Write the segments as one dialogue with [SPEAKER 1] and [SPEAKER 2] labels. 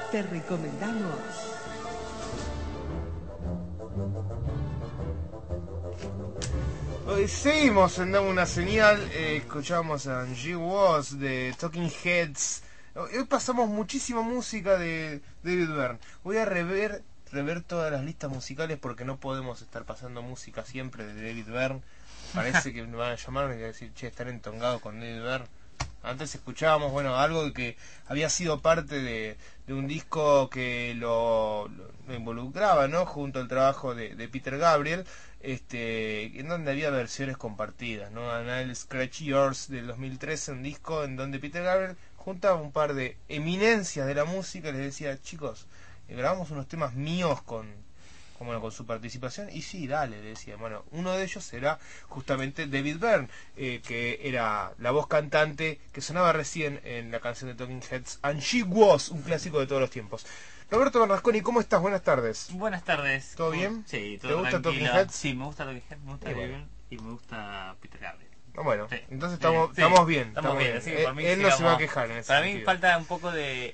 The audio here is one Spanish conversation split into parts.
[SPEAKER 1] Te recomendamos.
[SPEAKER 2] Hoy seguimos en Dame una Señal, escuchamos a Angie Was de Talking Heads. Hoy pasamos muchísima música de David Byrne. Voy a rever todas las listas musicales porque no podemos estar pasando música siempre de David Byrne. Parece que me van a llamar y decir, che, están entongados con David Byrne. Antes escuchábamos, bueno, algo que había sido parte de un disco que lo involucraba, ¿no? Junto al trabajo de Peter Gabriel, en donde había versiones compartidas, ¿no? Anal Scratch Yours del 2013, un disco en donde Peter Gabriel juntaba un par de eminencias de la música y les decía, chicos, grabamos unos temas míos con su participación, y sí, dale, le decía. Bueno, uno de ellos era justamente David Byrne, que era la voz cantante que sonaba recién en la canción de Talking Heads, And She Was, un clásico de todos los tiempos. Roberto Bernasconi, ¿cómo estás? Buenas tardes.
[SPEAKER 3] Buenas tardes.
[SPEAKER 2] ¿Todo bien?
[SPEAKER 3] Sí, todo
[SPEAKER 2] ¿Te gusta
[SPEAKER 3] tranquilo.
[SPEAKER 2] Talking Heads?
[SPEAKER 3] Sí, me gusta Talking Heads, me gusta
[SPEAKER 2] Y
[SPEAKER 3] David
[SPEAKER 2] bueno.
[SPEAKER 3] Byrne y me gusta Peter Gabriel.
[SPEAKER 2] Bueno,
[SPEAKER 3] Sí.
[SPEAKER 2] entonces
[SPEAKER 3] Sí,
[SPEAKER 2] estamos bien.
[SPEAKER 3] Estamos bien, así que por mí
[SPEAKER 2] Él no se va a
[SPEAKER 3] sigamos.
[SPEAKER 2] quejar en ese
[SPEAKER 3] Para mí
[SPEAKER 2] sentido.
[SPEAKER 3] falta un poco de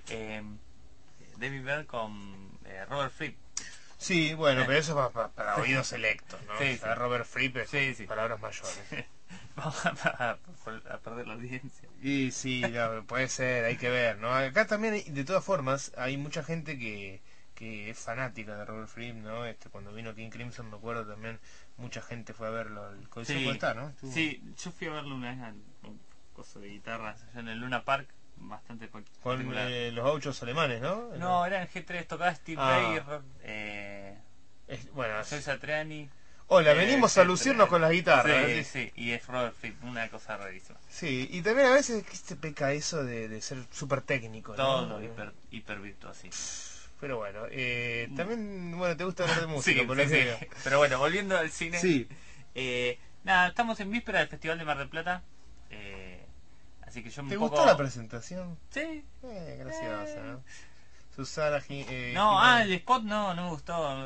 [SPEAKER 3] David Byrne con Robert Fripp.
[SPEAKER 2] Sí, bueno, pero eso es para oídos selectos, ¿no?
[SPEAKER 3] Sí,
[SPEAKER 2] O sea,
[SPEAKER 3] sí.
[SPEAKER 2] Robert Fripp es
[SPEAKER 3] Sí.
[SPEAKER 2] palabras mayores.
[SPEAKER 3] Vamos a perder la audiencia.
[SPEAKER 2] Y sí, no, puede ser, hay que ver, ¿no? Acá también, de todas formas, hay mucha gente que es fanática de Robert Fripp, ¿no? Cuando vino King Crimson, me acuerdo también, mucha gente fue a verlo. El Código
[SPEAKER 3] Sí,
[SPEAKER 2] está, ¿no? Estuvo...
[SPEAKER 3] sí, yo fui a verlo una vez a un coso de guitarras allá en el Luna Park, bastante
[SPEAKER 2] Con
[SPEAKER 3] particular.
[SPEAKER 2] los gauchos alemanes, ¿no?
[SPEAKER 3] No, era en G3, tocaba Steve Vai,
[SPEAKER 2] Bueno,
[SPEAKER 3] Joe Satriani.
[SPEAKER 2] hola, venimos a lucirnos con las guitarras.
[SPEAKER 3] Sí, sí, y es Robert Fripp, una cosa rarísima.
[SPEAKER 2] Sí, y también a veces se peca eso de ser súper técnico, ¿no?
[SPEAKER 3] Todo hiper virtuosismo.
[SPEAKER 2] Pero bueno, también, bueno, te gusta hablar de música,
[SPEAKER 3] Sí,
[SPEAKER 2] por lo
[SPEAKER 3] sí,
[SPEAKER 2] que veo.
[SPEAKER 3] sí. Pero bueno, volviendo al cine.
[SPEAKER 2] Sí.
[SPEAKER 3] Nada, estamos en víspera del Festival de Mar del Plata. Así que yo
[SPEAKER 2] ¿Te
[SPEAKER 3] un
[SPEAKER 2] gustó
[SPEAKER 3] poco...
[SPEAKER 2] la presentación?
[SPEAKER 3] Sí.
[SPEAKER 2] Graciosa, ¿no? Susana
[SPEAKER 3] el spot no me gustó. O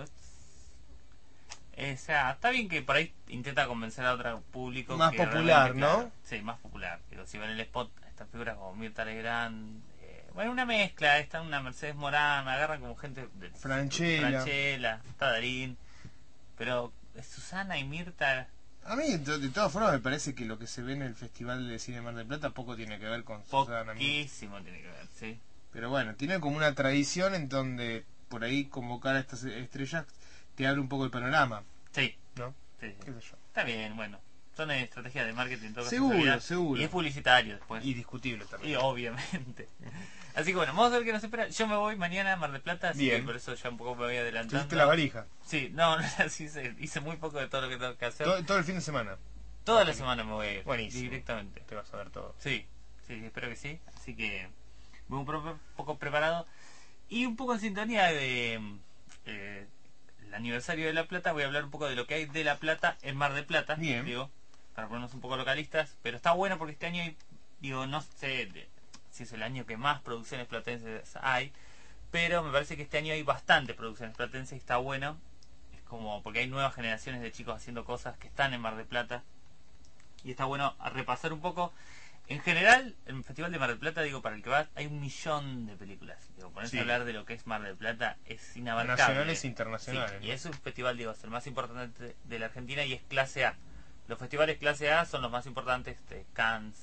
[SPEAKER 3] sea, está bien que por ahí intenta convencer a otro público
[SPEAKER 2] más
[SPEAKER 3] que
[SPEAKER 2] popular,
[SPEAKER 3] realmente,
[SPEAKER 2] ¿no?
[SPEAKER 3] claro, sí, más popular. Pero si ven el spot, estas figuras como Mirta Legrand, bueno, una mezcla, está una Mercedes Morán, agarran como gente de Franchella, está Darín, pero Susana y Mirta...
[SPEAKER 2] A mí, de todas formas, me parece que lo que se ve en el Festival de Cine Mar del Plata poco tiene que ver con Susana.
[SPEAKER 3] Poquísimo tiene que ver, sí.
[SPEAKER 2] Pero bueno, tiene como una tradición en donde por ahí convocar a estas estrellas te abre un poco el panorama.
[SPEAKER 3] Sí.
[SPEAKER 2] ¿No?
[SPEAKER 3] Sí.
[SPEAKER 2] ¿Qué sé yo?
[SPEAKER 3] Está bien, bueno. Son estrategias de marketing. Todo
[SPEAKER 2] Seguro.
[SPEAKER 3] Y es publicitario después.
[SPEAKER 2] Y discutible también.
[SPEAKER 3] Y obviamente. Así que bueno, vamos a ver qué nos espera. Yo me voy mañana a Mar del Plata, así
[SPEAKER 2] Bien.
[SPEAKER 3] que por eso ya un poco me voy adelantando.
[SPEAKER 2] ¿Hiciste la valija?
[SPEAKER 3] Sí, no, así hice muy poco de todo lo que tengo que hacer.
[SPEAKER 2] Todo el fin de semana.
[SPEAKER 3] Toda la semana me voy a ir.
[SPEAKER 2] Buenísimo.
[SPEAKER 3] Directamente.
[SPEAKER 2] Te vas a ver todo.
[SPEAKER 3] Sí, espero que sí. Así que voy un poco preparado. Y un poco en sintonía de el aniversario de La Plata, voy a hablar un poco de lo que hay de La Plata en Mar del Plata.
[SPEAKER 2] Bien.
[SPEAKER 3] Digo, para ponernos un poco localistas. Pero está bueno porque este año hay, no sé si es el año que más producciones platenses hay, pero me parece que este año hay bastantes producciones platenses y está bueno. Es como porque hay nuevas generaciones de chicos haciendo cosas que están en Mar del Plata. Y está bueno a repasar un poco. En general, el Festival de Mar del Plata, digo, para el que va, hay 1.000.000 de películas. Digo, ponerse a hablar de lo que es Mar del Plata es inabarcable.
[SPEAKER 2] Nacionales e internacionales.
[SPEAKER 3] Sí, y es un festival, digo, es el más importante de la Argentina y es clase A. Los festivales clase A son los más importantes, Cannes,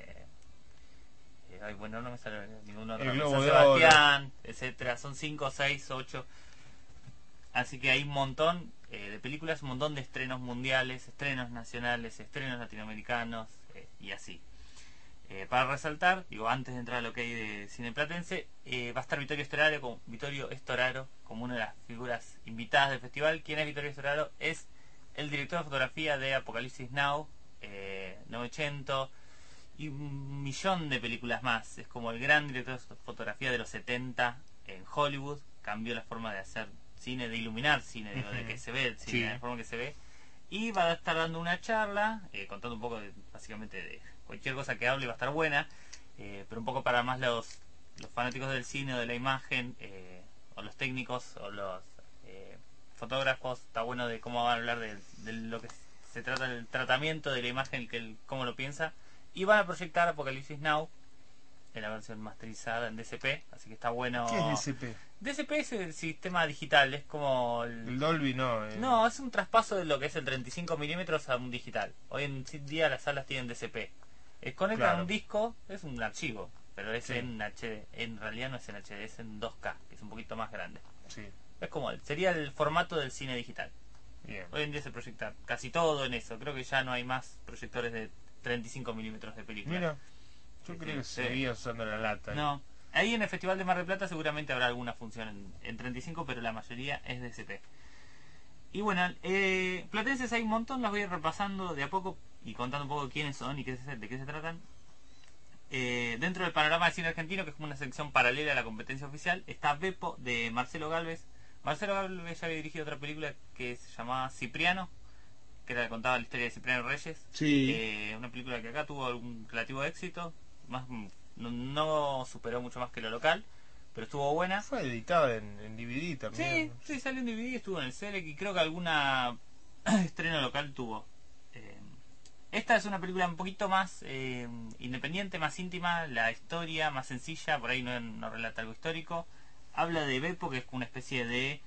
[SPEAKER 3] bueno, no me sale ninguno otro.
[SPEAKER 2] El Globo
[SPEAKER 3] San
[SPEAKER 2] de
[SPEAKER 3] Sebastián,
[SPEAKER 2] Oro,
[SPEAKER 3] etcétera. Son 5, 6, 8. Así que hay un montón de películas, un montón de estrenos mundiales, estrenos nacionales, estrenos latinoamericanos y así. Para resaltar, digo, antes de entrar a lo que hay de cine platense, va a estar Vittorio Storaro como una de las figuras invitadas del festival. ¿Quién es Vittorio Storaro? Es el director de fotografía de Apocalipsis Now, 900 y 1.000.000 de películas más. Es como el gran director de fotografía de los 70 en Hollywood. Cambió la forma de hacer cine, de iluminar cine, digo, de que se ve el cine, de la forma que se ve. Y va a estar dando una charla, contando un poco básicamente de cualquier cosa que hable, va a estar buena, pero un poco para más los fanáticos del cine o de la imagen, o los técnicos o los fotógrafos. Está bueno de cómo van a hablar de lo que se trata del tratamiento de la imagen, cómo lo piensa. Y van a proyectar Apocalipsis Now en la versión masterizada en DCP, así que está bueno.
[SPEAKER 2] ¿Qué es DCP?
[SPEAKER 3] DCP es el sistema digital, es como
[SPEAKER 2] El Dolby no.
[SPEAKER 3] No, es un traspaso de lo que es el 35 milímetros a un digital. Hoy en día las salas tienen DCP. Conectan
[SPEAKER 2] Claro.
[SPEAKER 3] un disco, es un archivo, pero es
[SPEAKER 2] Sí.
[SPEAKER 3] en HD. En realidad no es en HD, es en 2K, que es un poquito más grande.
[SPEAKER 2] Sí,
[SPEAKER 3] Es como sería el formato del cine digital.
[SPEAKER 2] bien.
[SPEAKER 3] Hoy en día se proyecta casi todo en eso. Creo que ya no hay más proyectores de 35 milímetros de película.
[SPEAKER 2] Mira, yo
[SPEAKER 3] Sí,
[SPEAKER 2] creo que
[SPEAKER 3] sí.
[SPEAKER 2] seguía usando la lata.
[SPEAKER 3] No, ahí en el Festival de Mar del Plata seguramente habrá alguna función en 35, pero la mayoría es DCP. Y bueno, platenses hay un montón, las voy a ir repasando de a poco y contando un poco quiénes son y de qué se tratan. Dentro del panorama del cine argentino, que es como una sección paralela a la competencia oficial, está Beppo de Marcelo Gálvez. Marcelo Gálvez ya había dirigido otra película que se llamaba Cipriano, que era contaba la historia de Cipriano Reyes.
[SPEAKER 2] Sí.
[SPEAKER 3] Una película que acá tuvo algún relativo éxito, más no superó mucho más que lo local, pero estuvo buena.
[SPEAKER 2] Fue editada en DVD también.
[SPEAKER 3] Sí, salió en DVD, estuvo en el Selec y creo que alguna estreno local tuvo. Esta es una película un poquito más independiente, más íntima, la historia más sencilla, por ahí no relata algo histórico. Habla de Beppo, que es una especie de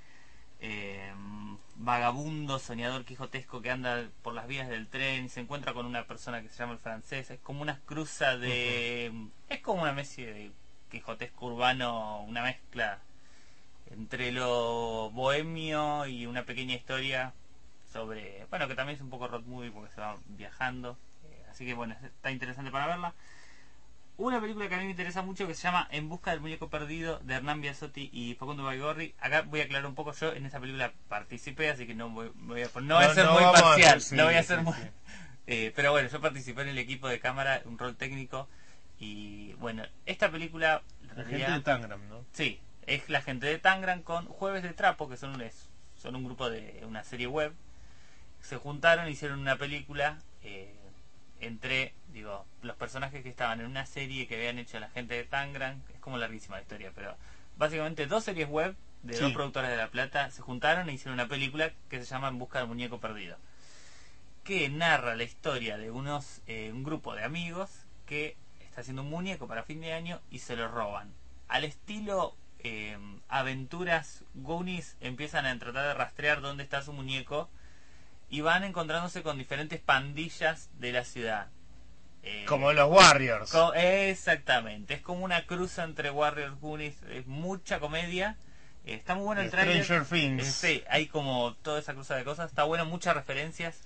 [SPEAKER 3] vagabundo, soñador quijotesco que anda por las vías del tren y se encuentra con una persona que se llama el francés. Es como una cruza de... Es como una especie de quijotesco urbano, una mezcla entre lo bohemio y una pequeña historia sobre... Bueno, que también es un poco road movie porque se va viajando. Así que bueno, está interesante para verla. Una película que a mí me interesa mucho que se llama En busca del muñeco perdido, de Hernán Biasotti y Facundo Baigorri. Acá voy a aclarar un poco, yo en esa película participé, así que no voy a ser muy parcial, no voy a ser muy... pero bueno, yo participé en el equipo de cámara, un rol técnico, y bueno, esta película...
[SPEAKER 2] La gente de Tangram, ¿no?
[SPEAKER 3] Sí, es la gente de Tangram con Jueves de Trapo, que son un grupo de una serie web. Se juntaron, hicieron una película entre, los personajes que estaban en una serie que habían hecho la gente de Tangram. Es como larguísima la historia, pero básicamente dos series web de dos productoras de La Plata se juntaron e hicieron una película que se llama En busca del muñeco perdido, que narra la historia de un grupo de amigos que está haciendo un muñeco para fin de año y se lo roban. Al estilo aventuras Goonies, empiezan a tratar de rastrear dónde está su muñeco y van encontrándose con diferentes pandillas de la ciudad.
[SPEAKER 2] Como los Warriors.
[SPEAKER 3] Exactamente, es como una cruza entre Warriors, Goonies, es mucha comedia. Está muy bueno el trailer.
[SPEAKER 2] Stranger Things.
[SPEAKER 3] Sí, hay como toda esa cruza de cosas. Está bueno, muchas referencias.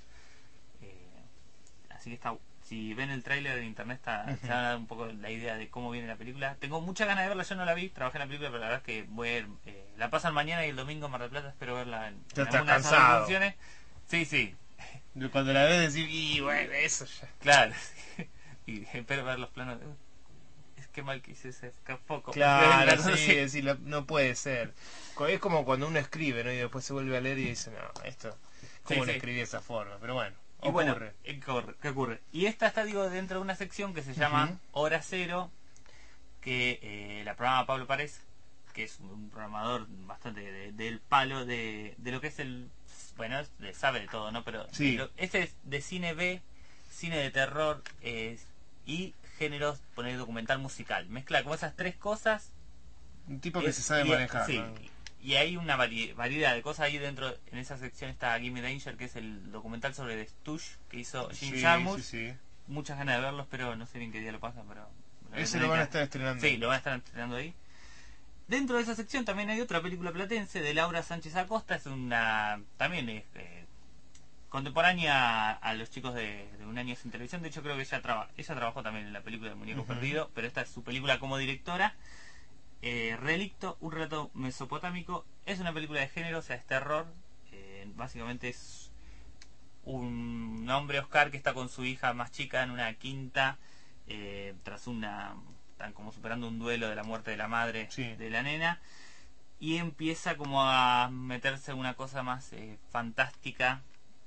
[SPEAKER 3] Así que está, si ven el tráiler en internet se van a dar un poco la idea de cómo viene la película. Tengo muchas ganas de verla, yo no la vi, trabajé en la película, pero la verdad es que voy a ir, la pasan mañana y el domingo en Mar del Plata, espero verla en alguna de esas dos funciones. Sí.
[SPEAKER 2] Cuando la ves decir, y bueno, eso ya.
[SPEAKER 3] Claro. Y espero ver los planos. Es que mal que hice ese foco.
[SPEAKER 2] Claro, sí, no puede ser. Es como cuando uno escribe, ¿no? Y después se vuelve a leer y dice, no, esto, ¿cómo lo escribí de esa forma? Pero bueno,
[SPEAKER 3] y bueno, ¿qué ocurre? Y esta está, dentro de una sección que se llama Hora Cero, que la programa Pablo Párez, que es un programador bastante del palo de lo que es bueno, sabe de todo, ¿no? Pero este es de cine B, cine de terror y géneros, poner documental musical. Mezcla como esas tres cosas.
[SPEAKER 2] Un tipo que se sabe manejar.
[SPEAKER 3] Sí,
[SPEAKER 2] ¿no?
[SPEAKER 3] y hay una variedad de cosas ahí dentro. En esa sección está Gimme Danger, que es el documental sobre The Stooges que hizo Jim Jarmusch.
[SPEAKER 2] Sí.
[SPEAKER 3] Muchas ganas de verlos, pero no sé bien qué día lo pasan, pero...
[SPEAKER 2] Ese lo van a estar estrenando.
[SPEAKER 3] Sí, lo van a estar estrenando ahí. Dentro de esa sección también hay otra película platense de Laura Sánchez Acosta. Es también es contemporánea a los chicos de Un año sin televisión. De hecho creo que ella trabajó también en la película del muñeco perdido, pero esta es su película como directora. Relicto, un relato mesopotámico. Es una película de género, o sea, es terror. Básicamente es un hombre, Oscar, que está con su hija más chica en una quinta, tras están como superando un duelo de la muerte de la madre de la nena, y empieza como a meterse en una cosa más fantástica,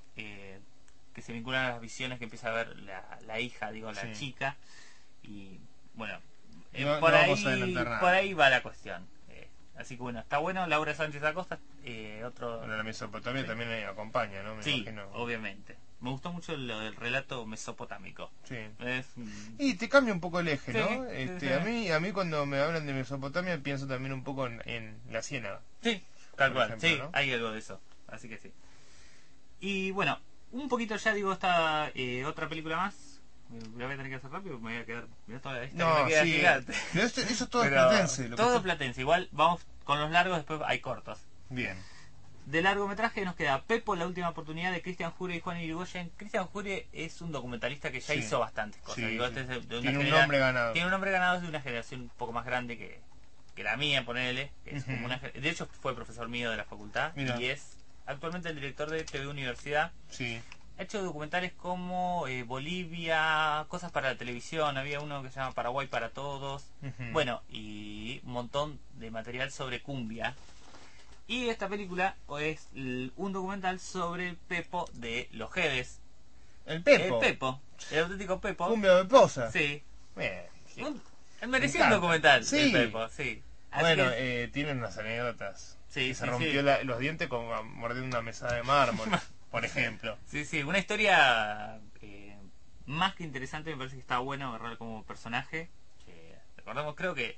[SPEAKER 3] que se vincula a las visiones que empieza a ver la hija, la chica, y bueno, por ahí va la cuestión. Así que bueno, está bueno. Laura Sánchez Acosta, otro...
[SPEAKER 2] Bueno, la Mesopotamia también acompaña, ¿no? Me imagino.
[SPEAKER 3] Obviamente. Me gustó mucho lo del relato mesopotámico.
[SPEAKER 2] Sí.
[SPEAKER 3] Es,
[SPEAKER 2] Y te cambia un poco el eje,
[SPEAKER 3] Sí,
[SPEAKER 2] ¿no?
[SPEAKER 3] sí.
[SPEAKER 2] A mí cuando me hablan de Mesopotamia pienso también un poco en la Ciénaga,
[SPEAKER 3] sí, tal
[SPEAKER 2] por
[SPEAKER 3] cual.
[SPEAKER 2] ejemplo,
[SPEAKER 3] Sí,
[SPEAKER 2] ¿no?
[SPEAKER 3] hay algo de eso. Así que sí. Y bueno, un poquito ya digo esta otra película más. La voy a tener que hacer rápido, me voy a quedar. Mirá toda la lista que
[SPEAKER 2] No,
[SPEAKER 3] me queda
[SPEAKER 2] sí,
[SPEAKER 3] gigante.
[SPEAKER 2] pero eso todo es
[SPEAKER 3] Pero
[SPEAKER 2] platense.
[SPEAKER 3] todo platense. Igual vamos con los largos, después hay cortos.
[SPEAKER 2] Bien.
[SPEAKER 3] De largometraje nos queda Pepo, la última oportunidad, de Cristian Jure y Juan Irigoyen. Cristian Jure es un documentalista que ya
[SPEAKER 2] Sí.
[SPEAKER 3] hizo bastantes cosas.
[SPEAKER 2] Sí,
[SPEAKER 3] Digo,
[SPEAKER 2] sí.
[SPEAKER 3] este es de una
[SPEAKER 2] Tiene un
[SPEAKER 3] genera-
[SPEAKER 2] nombre ganado.
[SPEAKER 3] Tiene un nombre ganado, es de una generación un poco más grande que la mía, ponele. Que es como de hecho, fue profesor mío de la facultad.
[SPEAKER 2] Mira.
[SPEAKER 3] Y es actualmente el director de TV Universidad.
[SPEAKER 2] Sí.
[SPEAKER 3] Ha hecho documentales como Bolivia, cosas para la televisión. Había uno que se llama Paraguay para Todos.
[SPEAKER 2] Ujú.
[SPEAKER 3] Bueno, y un montón de material sobre cumbia. Y esta película es un documental sobre Pepo de Los Jedes.
[SPEAKER 2] El Pepo.
[SPEAKER 3] El Pepo, el auténtico Pepo.
[SPEAKER 2] Cumbia de Poza.
[SPEAKER 3] Sí.
[SPEAKER 2] Bien. Sí.
[SPEAKER 3] Merecía
[SPEAKER 2] Me
[SPEAKER 3] un
[SPEAKER 2] encanta.
[SPEAKER 3] documental
[SPEAKER 2] Sí.
[SPEAKER 3] del Pepo, sí. Así
[SPEAKER 2] Bueno,
[SPEAKER 3] que-
[SPEAKER 2] tienen unas anécdotas.
[SPEAKER 3] Sí,
[SPEAKER 2] Que
[SPEAKER 3] sí,
[SPEAKER 2] se rompió
[SPEAKER 3] sí.
[SPEAKER 2] los dientes con mordiendo una mesada de mármol, por ejemplo.
[SPEAKER 3] Sí, sí, una historia más que interesante. Me parece que está bueno agarrar como personaje. Recordemos, creo que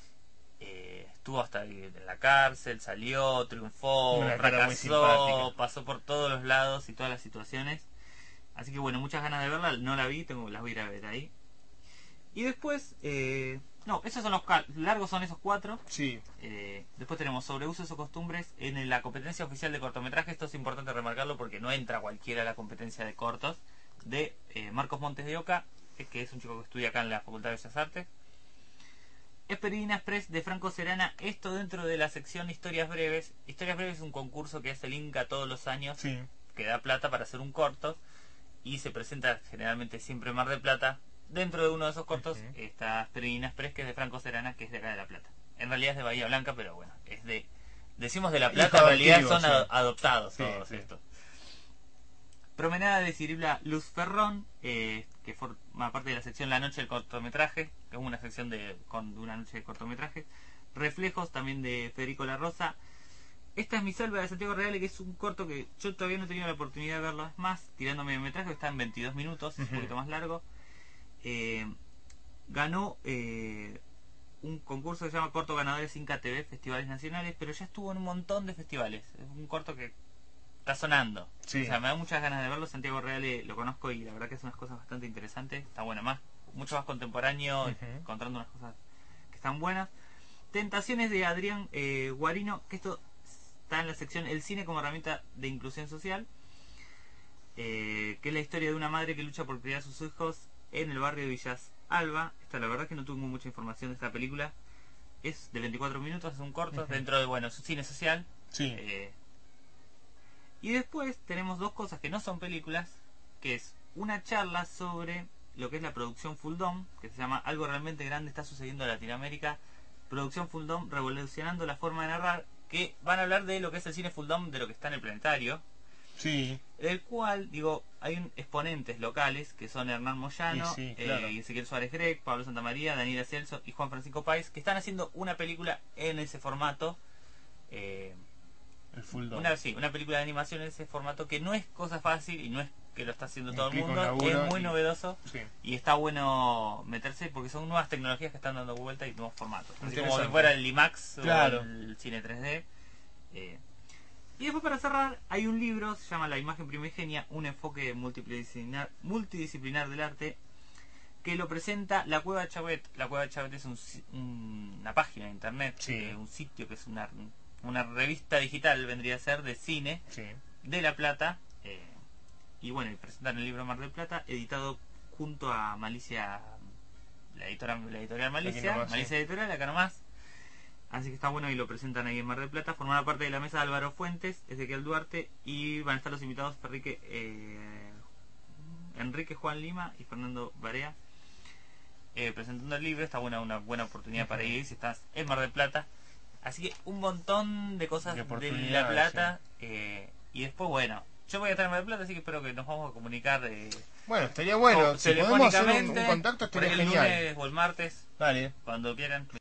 [SPEAKER 3] estuvo hasta ahí en la cárcel, salió, triunfó,
[SPEAKER 2] Una cara muy
[SPEAKER 3] fracasó,
[SPEAKER 2] simpática.
[SPEAKER 3] pasó por todos los lados y todas las situaciones. Así que bueno, muchas ganas de verla. No la vi, las voy a ir a ver ahí. Y después, no, esos son los largos, son esos 4.
[SPEAKER 2] Sí.
[SPEAKER 3] Después tenemos sobre usos o costumbres en la competencia oficial de cortometraje. Esto es importante remarcarlo porque no entra cualquiera a la competencia de cortos, de Marcos Montes de Oca, que es un chico que estudia acá en la Facultad de Bellas Artes. Esperina Express de Franco Serana, esto dentro de la sección Historias Breves. Historias Breves es un concurso que hace el Inca todos los años,
[SPEAKER 2] Sí.
[SPEAKER 3] que da plata para hacer un corto, y se presenta generalmente siempre en Mar del Plata. Dentro de uno de esos cortos está Esperina Express, que es de Franco Serana, que es de acá de La Plata. En realidad es de Bahía Blanca, pero bueno, es de... Decimos de La Plata,
[SPEAKER 2] Hijo
[SPEAKER 3] en realidad
[SPEAKER 2] adoptivo,
[SPEAKER 3] son
[SPEAKER 2] sí.
[SPEAKER 3] adoptados
[SPEAKER 2] Sí,
[SPEAKER 3] todos
[SPEAKER 2] sí.
[SPEAKER 3] estos. Promenada de Cirila Luz Ferrón, que forma parte de la sección La Noche del Cortometraje, que es una sección de una noche de cortometraje. Reflejos, también de Federico La Rosa. Esta es Mi Selva, de Santiago Reale, que es un corto que yo todavía no he tenido la oportunidad de verlo. Es más, tirando mediometraje, está en 22 minutos, un poquito más largo. Ganó un concurso que se llama Corto Ganadores Inca TV, Festivales Nacionales, pero ya estuvo en un montón de festivales. Es un corto que está sonando.
[SPEAKER 2] Sí.
[SPEAKER 3] O sea, me da muchas ganas de verlo. Santiago Reale lo conozco y la verdad que hace unas cosas bastante interesantes. Está bueno, mucho más contemporáneo, contando unas cosas que están buenas. Tentaciones de Adrián Guarino, que esto está en la sección El cine como herramienta de inclusión social, que es la historia de una madre que lucha por criar a sus hijos en el barrio de Villas Alba. La verdad que no tuve mucha información de esta película. Es de 24 minutos, es un corto, dentro de, bueno, su cine social.
[SPEAKER 2] Sí.
[SPEAKER 3] Y después tenemos dos cosas que no son películas, que es una charla sobre lo que es la producción Full Dome, que se llama Algo realmente grande está sucediendo en Latinoamérica. Producción Full Dome revolucionando la forma de narrar, que van a hablar de lo que es el cine Full Dome, de lo que está en el planetario.
[SPEAKER 2] Sí.
[SPEAKER 3] Del cual, digo, hay exponentes locales que son Hernán Moyano,
[SPEAKER 2] Sí, claro.
[SPEAKER 3] Ezequiel Suárez Grec, Pablo Santamaría, Daniela Celso y Juan Francisco Páez, que están haciendo una película en ese formato.
[SPEAKER 2] El Full Dome.
[SPEAKER 3] Una película de animación en ese formato, que no es cosa fácil y no es que lo está haciendo todo el
[SPEAKER 2] Implica un
[SPEAKER 3] mundo,
[SPEAKER 2] laburo
[SPEAKER 3] es muy
[SPEAKER 2] y-
[SPEAKER 3] novedoso.
[SPEAKER 2] Sí.
[SPEAKER 3] Y está bueno meterse porque son nuevas tecnologías que están dando vuelta y nuevos formatos. Así como
[SPEAKER 2] Interesante.
[SPEAKER 3] si fuera el IMAX
[SPEAKER 2] Claro.
[SPEAKER 3] o el cine 3D. Y después, para cerrar, hay un libro, se llama La imagen primigenia, un enfoque multidisciplinar del arte, que lo presenta La Cueva de Chauvet. La Cueva de Chauvet es una página de internet,
[SPEAKER 2] Sí.
[SPEAKER 3] un sitio que es una revista digital, vendría a ser, de cine
[SPEAKER 2] Sí.
[SPEAKER 3] de La Plata. Y bueno, y presentan el libro Mar del Plata, editado junto a Malicia, la editorial Malicia,
[SPEAKER 2] nomás, sí.
[SPEAKER 3] Malicia Editorial, acá nomás. Así que está bueno y lo presentan ahí en Mar del Plata. Formará parte de la mesa de Álvaro Fuentes, Ezequiel Duarte, y van a estar los invitados Enrique Juan Lima y Fernando Barea, presentando el libro. Está una buena oportunidad para ir si estás en Mar del Plata. Así que un montón de cosas
[SPEAKER 2] De
[SPEAKER 3] de La
[SPEAKER 2] oportunidades,
[SPEAKER 3] Plata. Y después, bueno, yo voy a estar en Mar del Plata, así que espero que nos vamos a comunicar
[SPEAKER 2] Bueno, estaría bueno. Si podemos hacer un contacto,
[SPEAKER 3] por ahí
[SPEAKER 2] estaría
[SPEAKER 3] el
[SPEAKER 2] genial.
[SPEAKER 3] lunes o el martes,
[SPEAKER 2] Dale.
[SPEAKER 3] cuando quieran.